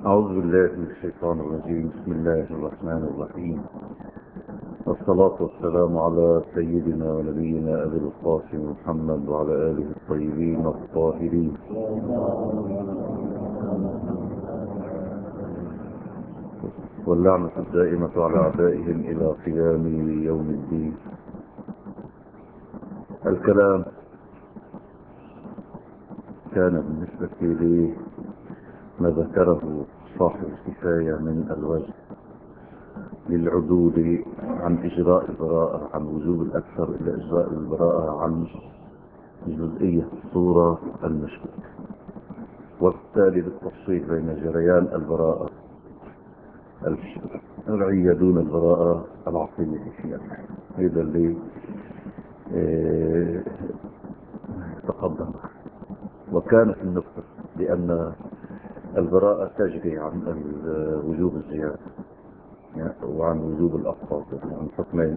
أعوذ بالله من الشيطان الرجيم. بسم الله الرحمن الرحيم، والصلاة والسلام على سيدنا ونبينا أبي القاسم محمد وعلى آله الطيبين الطاهرين. واللعنة الدائمة على أعدائهم إلى قيام يوم الدين. الكلام كان بالنسبة لي ما ذكره صاحب الكفاية من الوجه للعدول عن إجراء البراءة، عن وجوب الأكثر إلى إجراء البراءة عن جزئية الصورة المشكوك، وبالتالي بالتفصيل بين جريان البراءة الشرعية دون البراءة العقلية فيها. هذا اللي تقدم. وكانت النقطة لأن البراءة تجري عن وجوب الزيادة وعن وجوب الأفضل، عن حكمين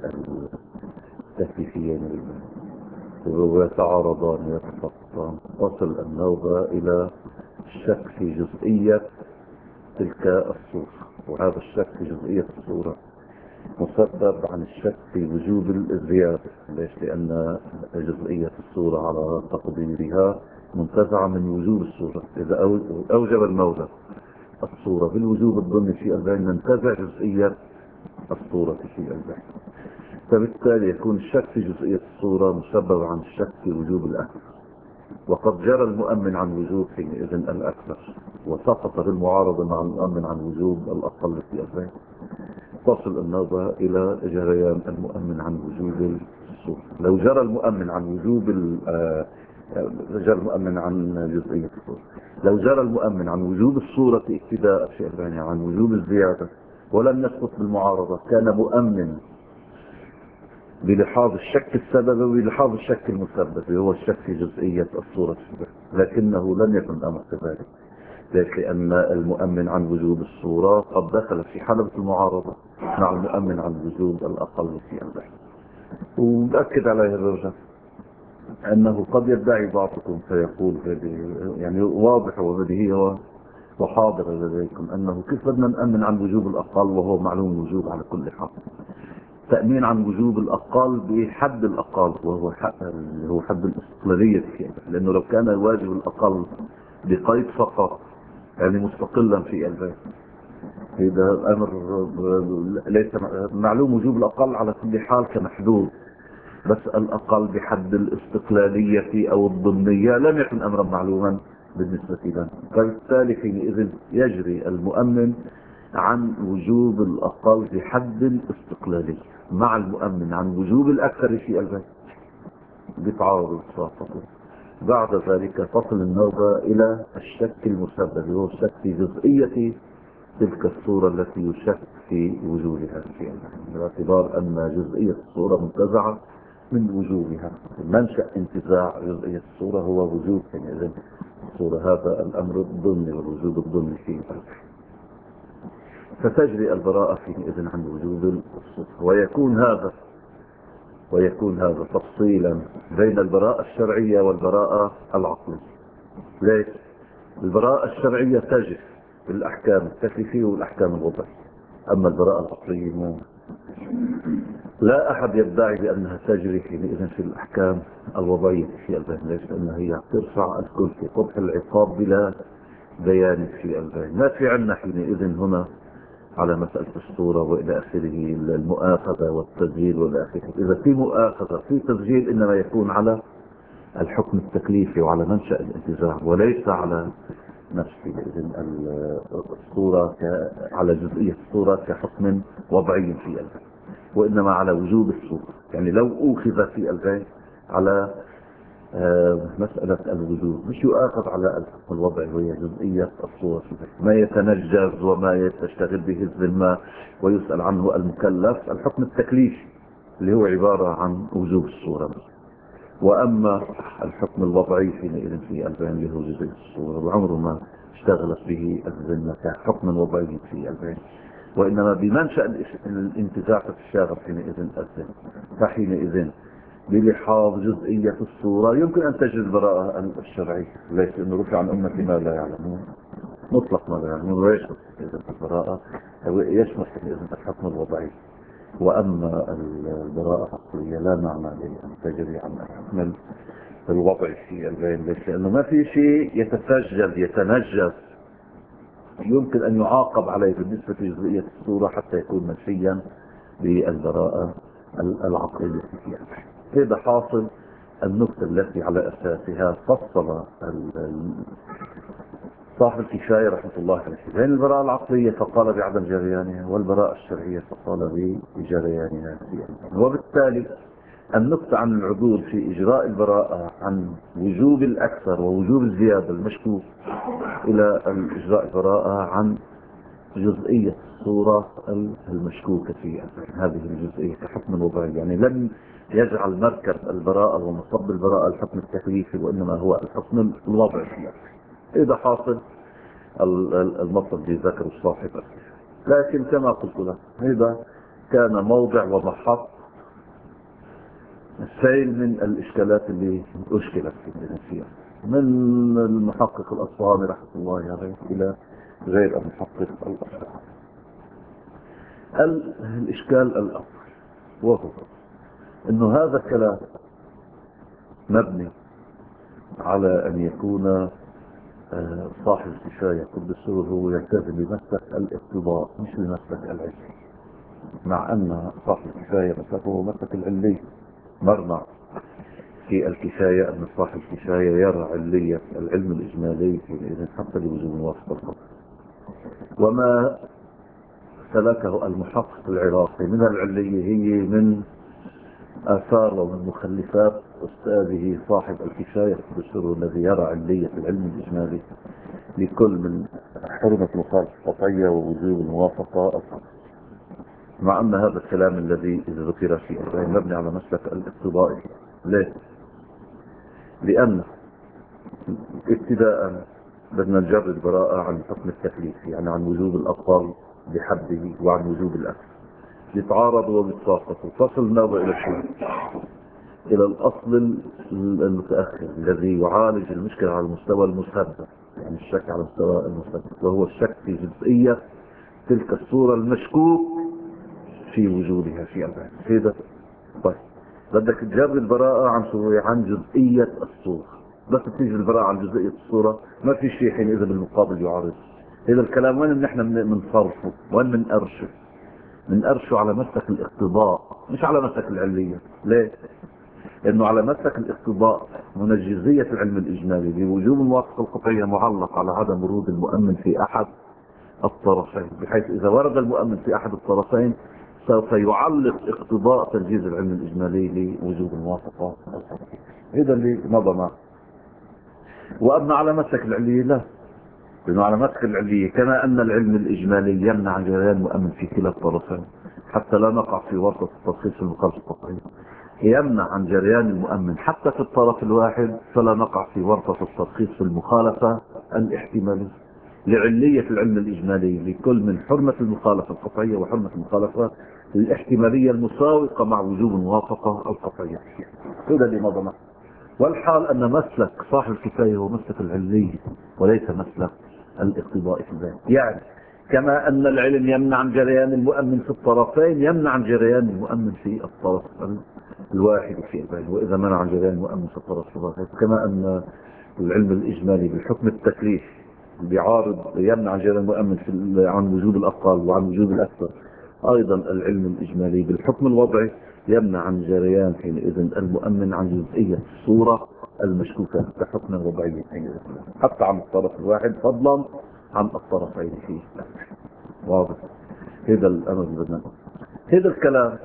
التكليفيين ويتعارضان ويتفقطان. تصل النوبة إلى الشك في جزئية تلك الصورة، وهذا الشك في جزئية الصورة مسبب عن الشك في وجوب الزيادة. ليش؟ لأن جزئية الصورة على تقديرها منتزعة من وجوب الصورة. إذا أوجب المولى الصورة بالوجوب الضمني في البين، ننتزع جزئية الصورة في البين، فبالتالي يكون الشك في جزئية الصورة مسبب عن الشك في وجوب الأكثر. وقد جرى المؤمن عن وجوب حينئذ الأكثر، وسقط في المعارضة مع المؤمن عن وجوب الأقل في البين. تصل النظرة إلى جريان المؤمن عن وجوب الصورة. لو جرى المؤمن عن وجوب جرى المؤمن عن جزئية الصورة، لو جرى المؤمن عن وجوب الصورة ابتداء في البين عن وجوب الزيادة ولم يسقط بالمعارضة، كان مؤمن بلحاظ الشك السبب وبلحاظ الشك المسبب، هو الشك في جزئية الصورة، لكنه لم يكن الأمر كذلك. لأن المؤمن عن وجوب الصورة قد دخل في حلبة المعارضة مع المؤمن عن وجوب الأقل في البحث. ومتأكد على هذا الرجل أنه قد يدعي بعضكم فيقول يعني واضح وبديهي وحاضر لديكم أنه كيف بدنا نأمن عن وجوب الأقل وهو معلوم الوجوب على كل حال. تأمين عن وجوب الأقل بحد الأقل، وهو حد الاستقلالية فيه. لأنه لو كان واجب الأقل بقيد فقط يعني مستقلا في البيت، إذا الأمر ليس معلوم وجوب الأقل على كل حال كمحدود، بس الأقل بحد الاستقلالية أو الضمنية لم يكن أمرا معلوما بالنسبة لنا. فبالتالي حينئذ يجري المؤمن عن وجوب الأقل بحد الاستقلالية مع المؤمن عن وجوب الأكثر في البيت بتعارض صافته. بعد ذلك تصل النوبة إلى الشك المسبب، وهو الشك في جزئية تلك الصورة التي يشك في وجودها في البيت، باعتبار أن جزئية الصورة منتزعة من وجوبها. منشأ انتزاع جزئية الصورة هو وجود حينئذ الصورة، هذا الأمر الضمني والوجود الضمني في البيت. فتجري البراءة حينئذ عن وجود الصورة، ويكون هذا تفصيلا بين البراءة الشرعية والبراءة العقلية. ليش؟ البراءة الشرعية تجري في الأحكام التكليفية والأحكام الوضعية، أما البراءة العقلية لا أحد يدعي بأنها تجري حينئذ في الأحكام الوضعية في البين. ليش؟ لأنها هي ترفع الكل في قبح العقاب بلا بيان في البين. ما في عنا حينئذ هنا على مسألة الصورة وإلى آخره المؤاخذة والتسجيل وإلى آخره. إذا في مؤاخذة في تسجيل إنما يكون على الحكم التكليفي وعلى منشأ الانتزاع، وليس على نفس الصورة على جزئية الصورة كحكم وضعي في البين، وإنما على وجوب الصورة. يعني لو أوخذ في البين على مسألة الوجوب مش يؤاخذ على الحكم الوضعي وهي جزئية الصورة، ما يتنجز وما يتشتغل به الذمة ويسأل عنه المكلف، الحكم التكليفي اللي هو عبارة عن وجوب الصورة. وأما الحكم الوضعي حينئذ في البين اللي هو جزئية الصورة وعمره ما اشتغلت به الذمة كحكم وضعي في البين، وإنما بمنشأ الانتزاع الشاغر حينئذ الذمة. فحينئذ بلحاظ جزئية الصورة يمكن أن تجري البراءة الشرعية. ليس أنه رفع عن أمتي ما لا يعلمون، مطلق ما يعني ويشمل البراءة يشمل الحكم الوضعي. وأما البراءة العقلية لا معنى لأن تجري عن الحكم الوضعي في البين، ليش؟ لأنه ما في شيء يتسجل يتنجس يمكن أن يعاقب عليه بالنسبة لجزئية الصورة حتى يكون منفيا بالبراءة العقلية فيها. هذا حاصل النقطة التي على أساسها فصل صاحب الكفاية رحمة الله عليه بين البراءة العقلية فقال بعدم جريانها، والبراءة الشرعية فقال بجريانها. وبالتالي النقطة عن العدول في إجراء البراءة عن وجوب الأكثر ووجوب الزيادة المشكوك إلى إجراء البراءة عن جزئية الصورة المشكوكة فيها. هذه الجزئية كحكم وضعي، يعني لم يجعل مركز البراءة ومصب البراءة الحكم التكليفي، وإنما هو الحكم الوضعي. إذا حاصل المطلب بذكر الصاحب، لكن كما قلت لك هذا كان موضع ومحط سيل من الإشكالات اللي أشكلت فيها من المحقق الأصفهاني رحمة الله عليه إلى غير المحقق الأصفهاني. الإشكال الأول وهو أنه هذا الكلام مبني على أن يكون صاحب الكفاية قدس هو يلتزم بمسلك الاقتضاء مش بمسلك العلم، مع أن صاحب الكفاية مسلكه هو مسلك العلي. مرنا في الكفاية أن صاحب الكفاية يرى علية العلم الإجمالي إذن حتى لوجود موافقة الخط. وما سلكه المحقق العراقي من العلية هي من آثار ومن مخلفات أستاذه صاحب الكفاية الدستور الذي يرى علية العلم الإجمالي لكل من حرمة المخالفة القطعية ووجوب الموافقة الخط. مع أن هذا الكلام الذي ذكر فيه مبني على مسلك الاقتضاء. ليه؟ لأن ابتداء بدنا نجرد البراءة عن حكم التكليف، يعني عن وجوب الأقل بحده وعن وجوب الأكثر، يتعارضوا ويتساقطوا. فصلنا إلى شيء، إلى الأصل المتأخر الذي يعالج المشكلة على المستوى المسبب، يعني الشك على المستوى المسبب، وهو الشك في جزئية تلك الصورة المشكوك في وجودها في البعض. هذا طيب بدك تجرد البراءة عن جزئية الصورة، بس تيجي البراءة عن جزئية الصورة ما في شيء حينئذ بالمقابل يعارض. هذا الكلام وين نحن بنصرفه؟ وين بنقرشه على مسلك الاقتضاء مش على مسلك العلية. ليه؟ لأنه على مسلك الاقتضاء منجزية العلم الإجمالي بوجوب الموافقة القطعية معلق على عدم ورود المؤمن في أحد الطرفين، بحيث إذا ورد المؤمن في أحد الطرفين سوف يعلق اقتضاء تنجيز العلم الإجمالي لوجوب الموافقة القطعية. هذا اللي مضى معه. وأما على مسلك العلية لا، لأنه على مسلك العلية كما أن العلم الإجمالي يمنع عن جريان المؤمن في كلا الطرفين حتى لا نقع في ورطة الترخيص في المخالفة القطعية، يمنع عن جريان المؤمن حتى في الطرف الواحد فلا نقع في ورطة الترخيص في المخالفة الاحتمالية لعلية العلم الإجمالي لكل من حرمة المخالفة القطعية وحرمة المخالفة الاحتمالية المساوقة مع وجوب الموافقة القطعية. هذا اللي مضى. والحال أن مسلك صاحب الكفاية هو مسلك العلية وليس مسلك الاقتضاء في الذات. يعني كما أن العلم يمنع عن جريان المؤمن في الطرفين يمنع عن جريان المؤمن في الطرف الواحد في البين، وإذا منع عن جريان المؤمن في الطرف الواحد كما أن العلم الإجمالي بالحكم التكليف بيعارض يمنع عن جريان المؤمن عن وجود الأقل وعن وجود الأكثر، أيضا العلم الإجمالي بالحكم الوضعي يمنع عن جريان حينئذ المؤمن عن جزئية الصورة المشكوكة كحكم وضعي حتى عن الطرف الواحد فضلا عن الطرفين فيه. واضح؟ هذا الأمر بدنا هذا الكلام.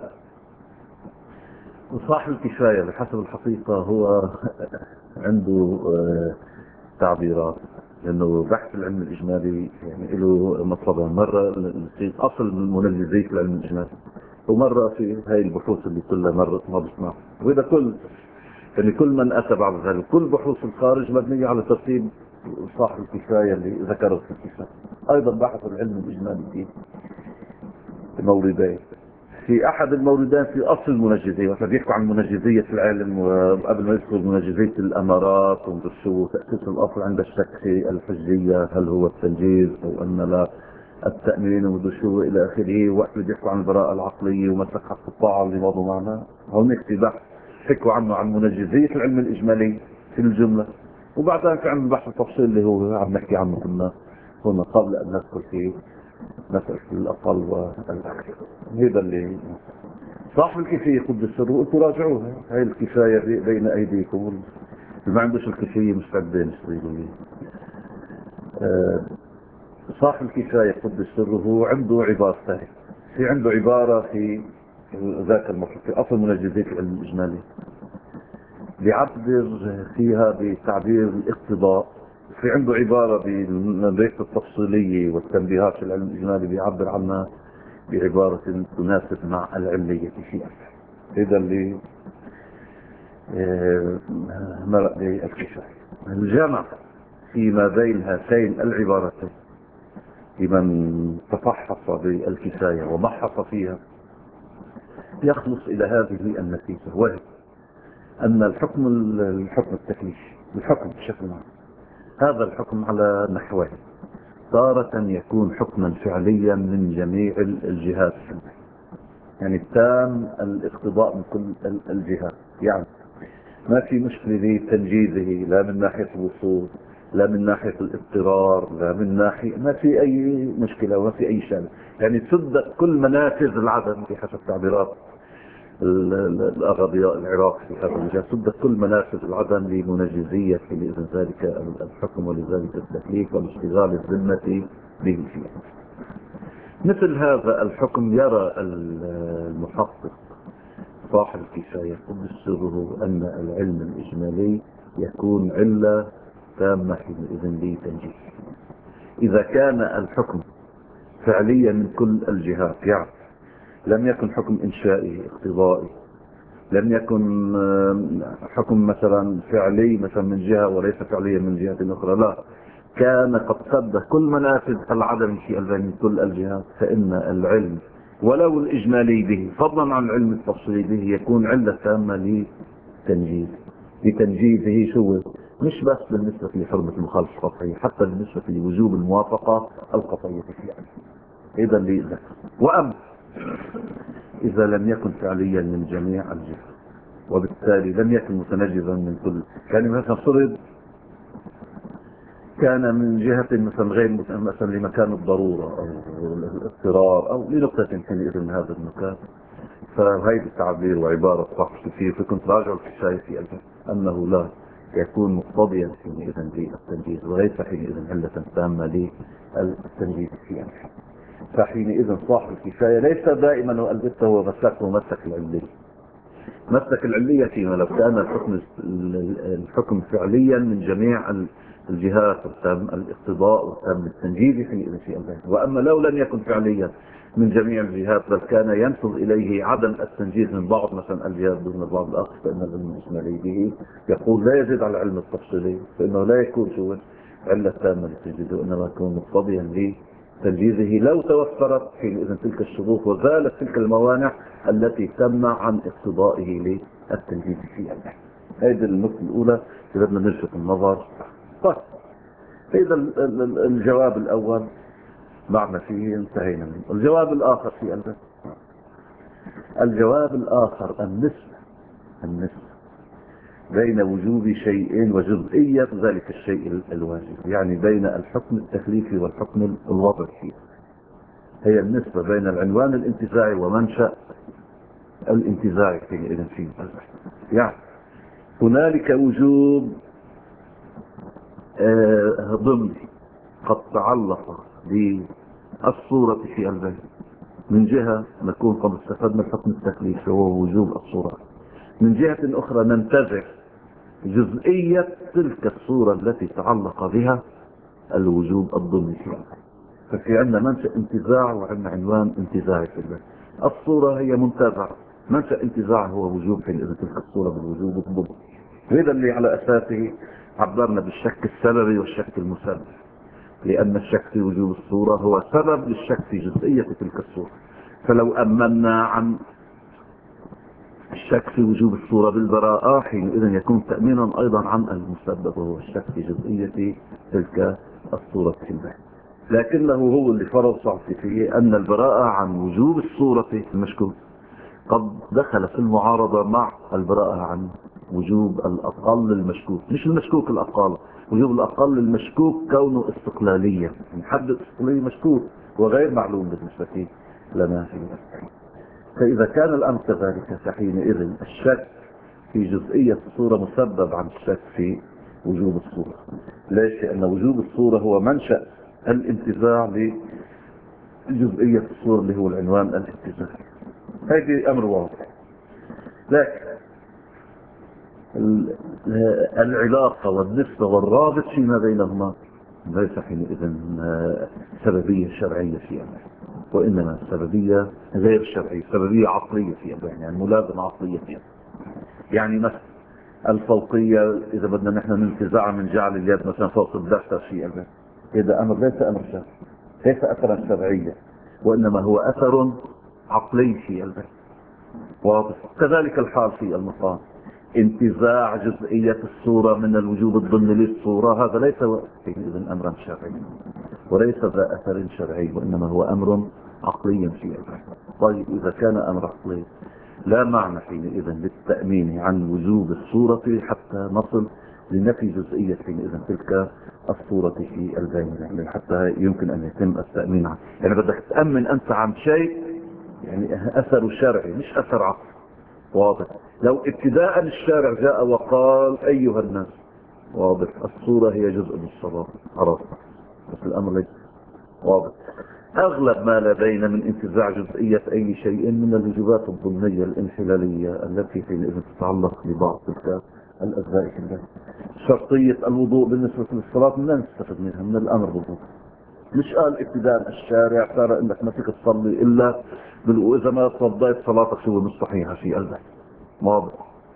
وصاحب الكفاية بحسب الحقيقة هو عنده تعبيرات، لأنه بحث العلم الإجمالي يعني له مطلبان، مرة في أصل منجزية العلم الإجمالي ومرة في هاي البحوث اللي كلها مرة ما بسمع. وإذا يعني كل من أتى بعد ذلك كل بحوث الخارج مبنية على ترتيب صاحب الكفاية اللي ذكره في الكفاية. أيضا بحث العلم الإجمالي في موردين، في أحد الموردين في أصل المنجزية، وإحنا بيحكوا عن منجزية العلم، وقبل ما يذكر منجزية الأمارات وشو تأسيس الأصل عند الشك في الحجية، هل هو التنجيز أو أن لا التأمين ودشوه إلى آخره، وقت بيحكوا عن البراءة العقلية ومسك حق الطاعة اللي ماضوا معنا. هون في بحث حكوا عنه عن منجزية العلم الإجمالي في الجملة، وبعدين في عندنا بحث التفصيل اللي هو عم نحكي عنه كنا هنا قبل أن ندخل في مسألة الأقل والأكثر. هذا اللي صاحب الكفاية قدس سره، تراجعوها، هاي الكفاية بين أيديكم، اللي ما عندوش الكفاية مستعدين يشتغلوا لي. صاحب الكفاية قدس سره عنده عبارتين، في عنده عبارة في ذاك المطلب في أصل منجزات العلم الإجمالي بيعبر فيها بتعبير الاقتضاء، في عنده عبارة بالنظرية التفصيلية والتنبيهات في العلم الإجمالي بيعبر عنها بعبارة تناسب مع العلمية فيها. هذا اللي مرق بالكفاية. الجمع فيما بين هاتين العبارتين لمن تفحص بالكفاية وبحث فيها يخلص إلى هذه النتيجة، وهي أن الحكم التكليفي، الحكم بشكل عام، هذا الحكم على نحوين: تارة يكون حكما فعليا من جميع الجهات، يعني تام الاقتضاء من كل الجهات، يعني ما في مشكلة لتنجيزه لا من ناحية الوصول لا من ناحية الاضطرار لا من ناحية، ما في أي مشكلة وما في أي شأن، يعني تصدق كل منافذ العدم بحسب تعبيرات الأغاضياء العراق في هذا المجال، صدق كل منافذ العدم لمنجزية لإذن ذلك الحكم ولذلك التكليف والاشتغال الذمة به فيه. مثل هذا الحكم يرى المحقق صاحب الكفاية قدس سره أن العلم الإجمالي يكون علة تامة حينئذ لتنجيز. إذا كان الحكم فعليا من كل الجهات، يعني لم يكن حكم إنشائي اقتضائي، لم يكن حكم مثلا فعلي مثلا من جهة وليس فعليا من جهة أخرى، لا، كان قد سد كل منافذ العدم في من كل الجهات، فإن العلم ولو الإجمالي به فضلا عن العلم التفصيلي به يكون علة تامة لتنجيزه، شو مش بس بالنسبة لحرمة المخالفة القطعية، حتى بالنسبة لوجوب الموافقة القطعية فيه. إذا اللي ذكر. وأما إذا لم يكن فعليا من جميع الجهات وبالتالي لم يكن متنجزا من كل، يعني مثلا فرض كان من جهة مثلا غير مثلا لمكان الضرورة أو الاضطرار أو لنقطة حينئذ من هذا المكان، فهذا التعبير وعبارة صح كثير فيكم تراجعوا الكفاية في أنه لا يكون مقتضيا حينئذ للتنجيز وليس حينئذ علة تامة للتنجيز في أنفسه. فحينئذ صاحب الكفاية ليس دائما وألبته ومسك العلية، مسك العلية فيما لو كان الحكم فعليا من جميع الجهات والتام الاقتضاء والتام التنجيز حينئذ في أنفسه. وأما لو لم يكن فعليا من جميع الجهات بل كان ينفذ إليه عدم التنجيز من بعض مثلا الجهات دون بعض الآخر، فإن العلم الإجمالي به يقول لا يزيد على العلم التفصيلي، فإنه لا يكون شو علة تامة للتنجيز، وإنما يكون مقتضيا لتنجيزه لو توفرت حينئذ تلك الشروط وزالت تلك الموانع التي تمنع عن اقتضائه للتنجيز في العلم. هذه النقطة الأولى إذا بدنا نلفت النظر. طيب إذا الجواب الأول بعد فيه انتهينا منه. الجواب الآخر في الجواب الآخر النسبة بين وجوب شيء وجزئية ذلك الشيء الواجب، يعني بين الحكم التكليفي والحكم الوضعي، هي النسبة بين العنوان الانتزاعي ومنشأ الانتزاعي حينئذ فيه. يعني هنالك وجوب ضمني قد تعلق بالصورة في البيت، من جهة نكون قد استفدنا الحكم التكليفي وهو وجوب الصورة، من جهة أخرى ننتزع جزئية تلك الصورة التي تعلق بها الوجوب الضمني فيها. ففي عندنا منشأ انتزاع وعندنا عنوان انتزاعي في البيت. الصورة هي منتزع، منشأ انتزاع هو وجوب في تلك الصورة بالوجوب الضمني. هذا اللي على أساسه عبرنا بالشك السببي والشك المسبب، لأن الشك في وجوب الصورة هو سبب للشك في جزئية تلك الصورة، فلو أمنا عن الشك في وجوب الصورة بالبراءة حينئذ يكون تأمينا أيضا عن المسبب وهو الشك في جزئية تلك الصورة في البحث. لكنه هو اللي فرض فيه أن البراءة عن وجوب الصورة المشكوك قد دخل في المعارضة مع البراءة عن وجوب الأقل المشكوك، مش المشكوك الأقل، وجوب الأقل المشكوك كونه استقلالية، حد استقلالية مشكوك وغير معلوم بالنسبة لنا في الأسفل. فإذا كان الأمر كذلك فحينئذ الشك في جزئية الصورة مسبب عن الشك في وجوب الصورة. ليش؟ لأن وجوب الصورة هو منشأ الانتزاع لجزئية الصورة اللي هو العنوان الانتزاع. هذه أمر واضح. لكن العلاقة والنسبة والرابط فيما بينهما ليس حينئذ سببية شرعية في أمر، وإنما سببية غير شرعية، سببية عقلية في أمر، يعني ملازمة عقلية في أمر. يعني مثلا الفوقية إذا بدنا نحن ننتزعها من جعل اليد مثلا فوق الدفتر في أمر، هذا أمر ليس أمر شرعي، ليس أثرا شرعيا، وإنما هو أثر عقلي في أمر واضح. كذلك الحال في المقام، انتزاع جزئية الصورة من الوجوب الضمني للصورة هذا ليس إذن أمرا شرعيا وليس ذا أثر شرعي، وإنما هو أمر عقلي في أمر. طيب إذا كان أمر عقلي لا معنى حينئذ للتأمين عن وجوب الصورة حتى نصل لنفي جزئية حينئذ تلك الصورة في البينة، يعني حتى يمكن أن يتم التأمين عنه. يعني بدك تأمن أنت عن شيء يعني أثر شرعي مش أثر عقلي واضح. لو ابتداء الشارع جاء وقال أيها الناس واضح الصورة هي جزء من الصلاة عرفت، بس الأمر ليس واضح. أغلب ما لدينا من انتزاع جزئية أي شيء من الوجوبات الضمنية الانحلالية التي حينئذ تتعلق ببعض تلك الأجزاء كلها. شرطية الوضوء بالنسبة للصلاة لا نستفد منها من الأمر بالوضوء، مش قال ابتداء الشارع ترى انك ما فيك تصلي الا واذا ما صليت صلاتك شو مش صحيحه في قلبك واضح.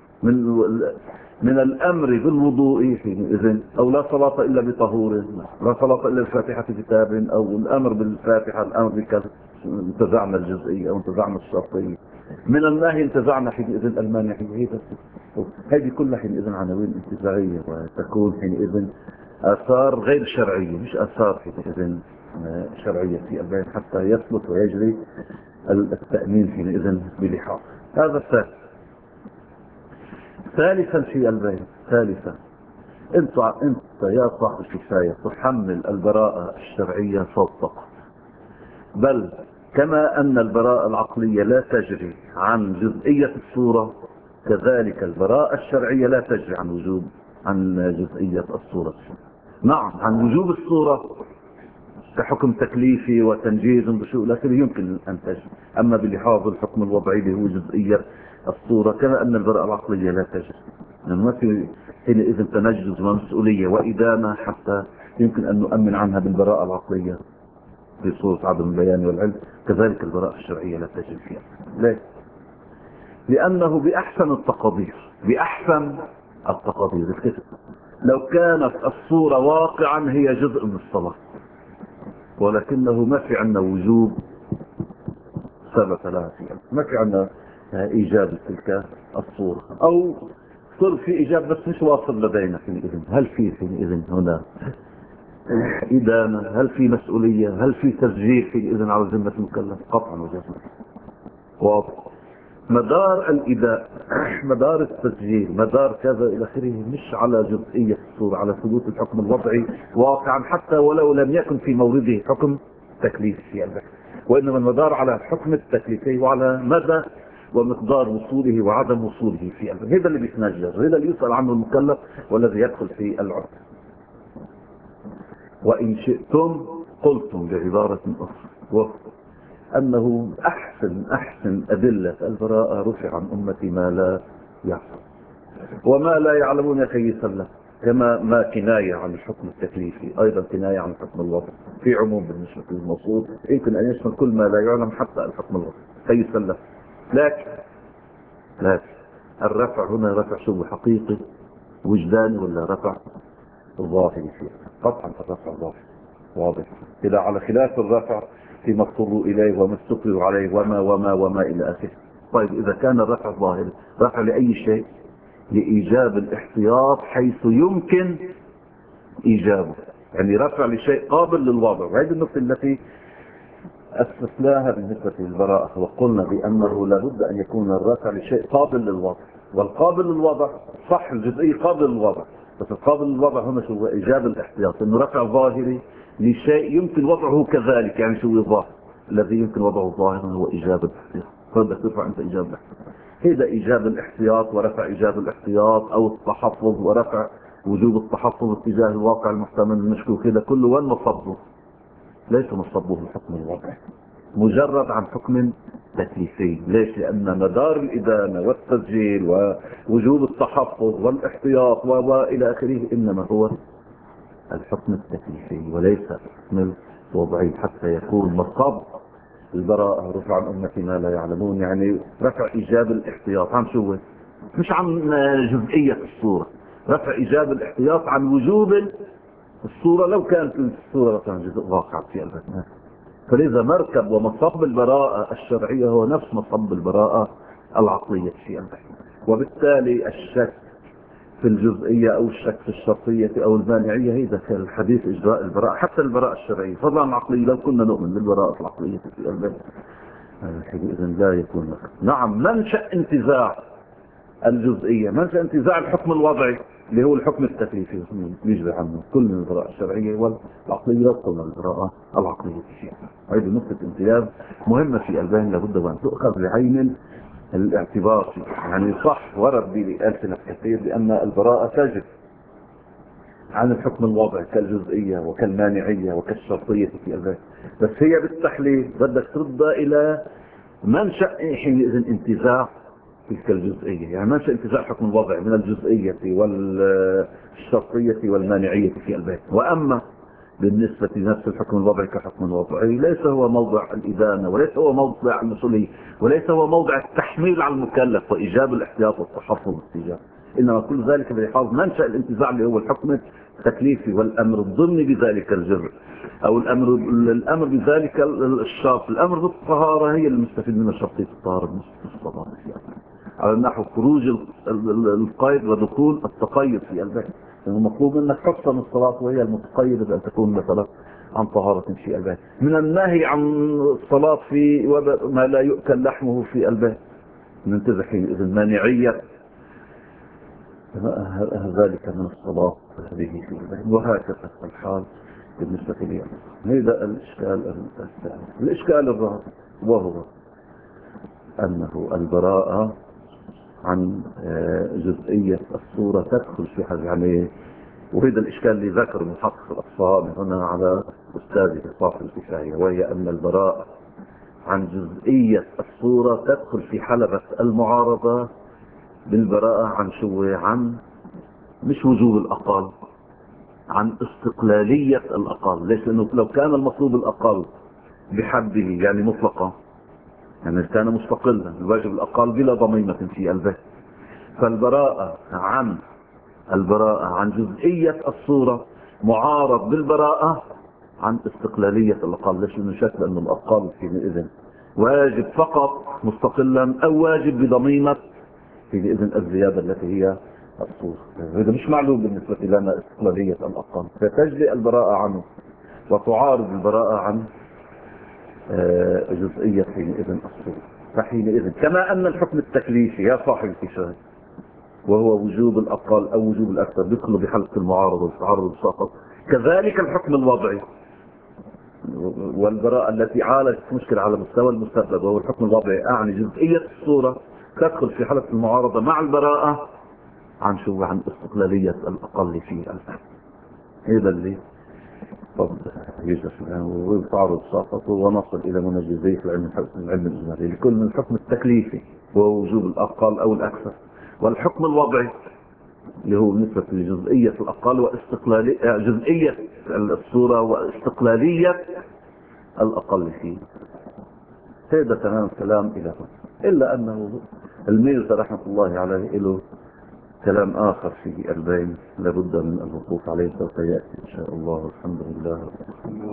من الامر بالوضوء حينئذ او لا صلاه الا بطهور، لا صلاه الا الفاتحه كتاب، او الامر بالفاتحه الامر بكذا انتزعنا الجزئيه او انتزعنا الشرطيه. من النهي انتزعنا حينئذ المانع. هذه كلها حينئذ عناوين انتزاعيه وتكون حينئذ آثار غير شرعية مش آثار حينئذ شرعية في البيان حتى يثبت ويجري التأمين حينئذ بلحاظ. هذا الثالث. ثالثا في البيان، ثالثا انت يا صاحب الكفاية تحمل البراءة الشرعية فوق طاقة، بل كما أن البراءة العقلية لا تجري عن جزئية الصورة كذلك البراءة الشرعية لا تجري عن جزئية الصورة. نعم عن وجوب الصورة كحكم تكليفي وتنجيز بشؤون لكن يمكن أن تجري، أما بلحاظ الحكم الوضعي اللي هو جزئية الصورة كما أن البراءة العقلية لا تجري، يعني ما في حينئذ تنجز ومسؤولية وإدانة حتى يمكن أن نؤمن عنها بالبراءة العقلية في صورة عدم البيان والعلم. كذلك البراءة الشرعية لا تجري فيها. ليه؟ لأنه بأحسن التقدير الكتب لو كانت الصورة واقعا هي جزء من الصلاة، ولكنه ما في عندنا وجوب ثبت لها فيها، ما في عندنا إيجاب تلك الصورة، أو صار في إيجاب بس مش واصل لدينا حينئذ. هل في حينئذ هنا إدانة؟ هل في مسؤولية؟ هل في تسجيل حينئذ على ذمة المكلف؟ قطعا وجزما واضح. مدار الإداء، مدار التسجيل، مدار كذا إلى آخره مش على جزئية الصورة، على ثبوت الحكم الوضعي واقعا حتى ولو لم يكن في مورده حكم تكليفي يعني، وإنما المدار على الحكم التكليفي وعلى مدى ومقدار وصوله وعدم وصوله في قلبه. هذا اللي بيتنجر، هذا اللي يسأل عنه المكلف والذي يدخل في العرف. وإن شئتم قلتم بعبارة أخرى أنه أحسن أدلة البراءة رفع عن أمتي ما لا يعلم وما لا يعلمون كيسا له، كما ما كناية عن الحكم التكليفي أيضا كناية عن الحكم الوضعي في عموم بالنسبة للموصول يمكن أن يشمل كل ما لا يعلم حتى الحكم الوضعي كيسا له. لكن الرفع هنا رفع شو حقيقي وجداني ولا رفع ظاهري فيه؟ قطعا الرفع ظاهري واضح. إذا على خلاف الرفع فيما اضطروا إليه وما استقروا عليه وما إلى آخره. طيب إذا كان الرفع ظاهر، رفع لأي شيء؟ لإيجاب الاحتياط حيث يمكن إيجابه، يعني رفع لشيء قابل للوضع. وهذه النقطة التي أسسناها بالنسبة للبراءة، وقلنا بأنه لابد أن يكون الرفع لشيء قابل للوضع. والقابل للوضع صح، الجزئي قابل للوضع، بس القابل للوضع هنا شو؟ إيجاب الاحتياط، إنه رفع ظاهري لشيء يمكن وضعه كذلك. يعني شو الظاهر؟ الذي يمكن وضعه ظاهرا هو إيجاب الاحتياط. فبدك ترفع أنت إيجاب الاحتياط، هذا إيجاب الاحتياط ورفع إيجاب الاحتياط، أو التحفظ ورفع وجوب التحفظ اتجاه الواقع المحتمل المشكوك. هذا كله وين مصبه؟ ليس مصبه الحكم الوضعي، مجرد عن حكم تكليفي. ليش؟ لأن مدار الإدانة والتسجيل ووجوب التحفظ والاحتياط وإلى آخره إنما هو الحكم التكليفي وليس الحكم الوضعي، حتى يكون مصب البراءة رفع عن أمتي ما لا يعلمون. يعني رفع إيجاب الاحتياط عن شو؟ مش عن جزئية الصورة، رفع إيجاب الاحتياط عن وجوب الصورة لو كانت الصورة مثلا جزء واقع في البناء. فلذا مركب ومصب البراءة الشرعية هو نفس مصب البراءة العقلية في البناء. وبالتالي الشك في الجزئية أو الشك في الشرطية أو المانعية هذا في الحديث إجراء البراءة، حتى البراءة الشرعية فضلا العقلية. لو كنا نؤمن بالبراءة العقلية في البناء إذن لا يكون مثلا. نعم، منشأ انتزاع الجزئية، منشأ انتزاع الحكم الوضعي اللي هو الحكم التكليفي يجري عنه كل من البراءة الشرعية والعقلية وكل البراءة العقلية فيها. هذه نقطة امتياز مهمة في البان لابد وأن تؤخذ بعين الاعتبار. يعني صح ورد بألسنة كثير بأن البراءة تجب عن الحكم الوضعي كالجزئية وكالمانعية وكالشرطية في البان، بس هي بالتحليل بدك ترد إلى منشأ حينئذ انتزاع تلك الجزئية. يعني منشأ انتزاع الحكم الوضعي من الجزئية والشرطية والمانعية في البيت. وأما بالنسبة لنفس الحكم الوضعي كحكم وضعي ليس هو موضع الإدانة، وليس هو موضع المسؤولية، وليس هو موضع التحميل على المكلف وإيجاب الاحتياط والتحفظ والاتجاه، إنما كل ذلك بحفظ منشأ الانتزاع اللي هو الحكم التكليفي والأمر الضمني بذلك الجزء، أو الأمر بذلك الشرط. الأمر بالطهارة هي المستفيد من شرطية الطهارة بالصلاة على نحو خروج القيد ودخول التقيد في البيت. المطلوب منك حسن الصلاة وهي المتقيدة بأن تكون مثلا عن طهارة في البيت. من النهي عن الصلاة في ما لا يؤكل لحمه في البيت، ننتزع حينئذ مانعية ذلك من الصلاة هذه في البيت. وهكذا الحال بالنسبة لي. هذا الإشكال الثاني. الإشكال الرابع وهو أنه البراءة عن جزئية الصورة تدخل في حاجة. يعني وهذا الإشكال اللي ذكر محقق الأطفال هنا على أستاذي صاحب الكفاية، وهي أن البراءة عن جزئية الصورة تدخل في حلبة المعارضة بالبراءة عن شو؟ عن مش وجوب الأقل، عن استقلالية الأقل. ليش؟ لأنه لو كان المطلوب الأقل بحده يعني مطلقا، يعني كان مستقلا الواجب الأقل بلا ضميمة في البيت. فالبراءة عن جزئية الصورة معارض بالبراءة عن استقلالية الأقل. ليش؟ لأنه شك أن الأقل حينئذ واجب فقط مستقلا أو واجب بضميمة حينئذ الزيادة التي هي الصورة. هذا مش معلوم بالنسبة لنا استقلالية الأقل، فتجلي البراءة عنه وتعارض البراءة عن جزئية حينئذ الصورة. فحينئذ كما أن الحكم التكليفي يا صاحب الكشاف وهو وجوب الأقل أو وجوب الأكثر بيدخل بحلقة المعارضة والتعارض الساقط، كذلك الحكم الوضعي والبراءة التي عالجت مشكلة على مستوى المسبب وهو الحكم الوضعي أعني جزئية الصورة تدخل في حلقة المعارضة مع البراءة عن شو؟ عن استقلالية الأقل في الفهم. هذا اللي يجلس ويتعرض ساقطه ونصل إلى منجزيه في العلم الإجمالي لكل من الحكم التكليفي وهو وجوب الأقل أو الأكثر، والحكم الوضعي اللي هو بالنسبة لجزئية الأقل واستقلالية جزئية الصورة واستقلالية الأقل فيه. هذا تمام كلام إلى هنا، إلا أنه الميزة رحمة الله عليه له كلام آخر في البين لابد من الوقوف عليه سوف يأتي إن شاء الله. الحمد لله.